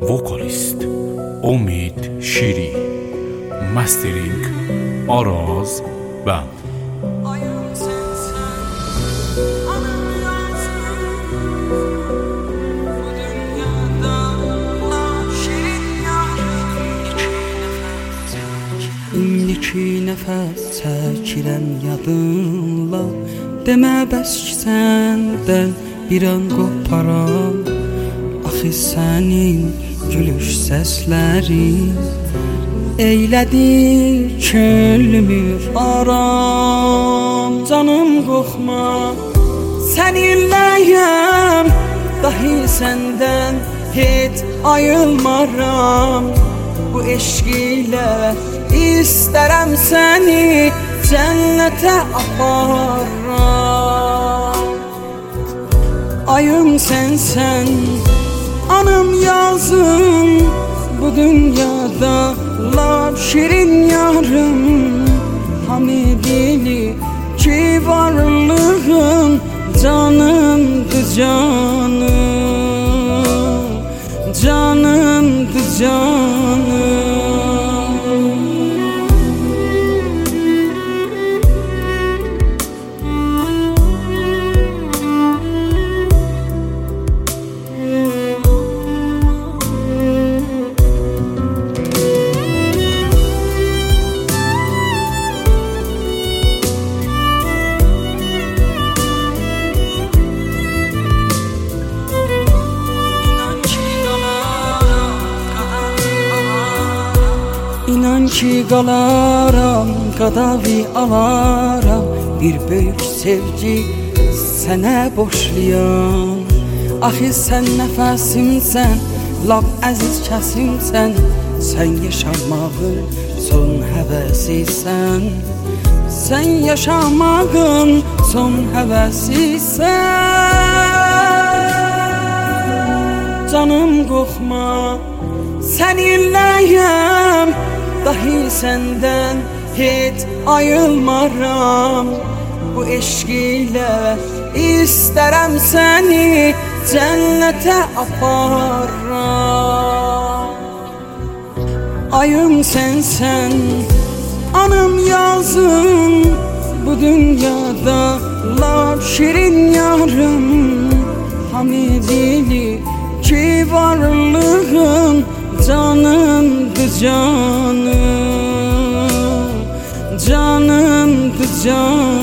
Vokalist Umid Şiri, Mastering Araz Band. İndiki nəfəs çəkirəm yadınla, demə bəs ki səndən bir an qoparam. Axı sənin gülüş səslərin eylədi könlümü aram. Canım qorxma, səninləyəm, dahi səndən heç ayılmaram. Bu eşq ilə İstərəm səni cənnətə aparam. Ayım sənsən, anım yazım, bu dünyada lap şirin yarım. Hamı bilir ki varlığın canımdır canım, canımdır canım. İnan ki qalaram, qadavi alaram, bir böyük sevgi sənə boşlayam. Axı sən nəfəsimsən, lap əziz kəsimsən, sən yaşamağın son həvəsisən, sən yaşamağın son həvəsisən. Canım qorxma, səninləyəm, dahi səndən heç ayılmaram. Bu eşq ilə istərəm səni cənnətə aparam. Ayım sənsən, anım yazım, bu dünyada lap şirin yarım. Hamı bilir ki varlığın canımdır canım, canımdır canım.